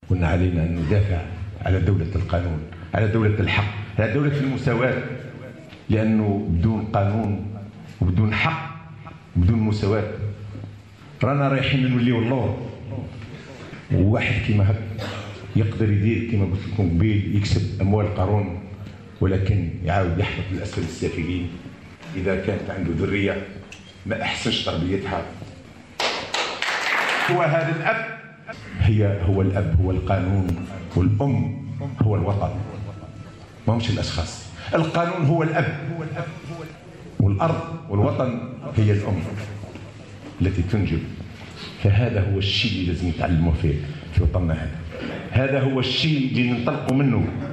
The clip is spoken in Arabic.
وأن علينا أن ندافع على دولة القانون، على دولة الحق، على دولة المساواة، لأنه بدون قانون وبدون حق وبدون مساواة رانا رايحين نوليو اللور. وواحد كيما هكا يقدر يدير كيما قلت لكم قبيل، يكسب أموال قارون، ولكن يعاود يحفظ الأسفل السافلين. إذا كانت عنده ذرية ما أحسنش تربيتها. هو هذا الأب، هو الأب، هو القانون، والأم هو الوطن، ما همش الأشخاص. القانون هو الأب، والأرض والوطن هي الأم التي تنجب. فهذا هو الشيء اللي لازم نتعلمه في وطننا هذا. هذا هو الشيء اللي ننطلقوا منه.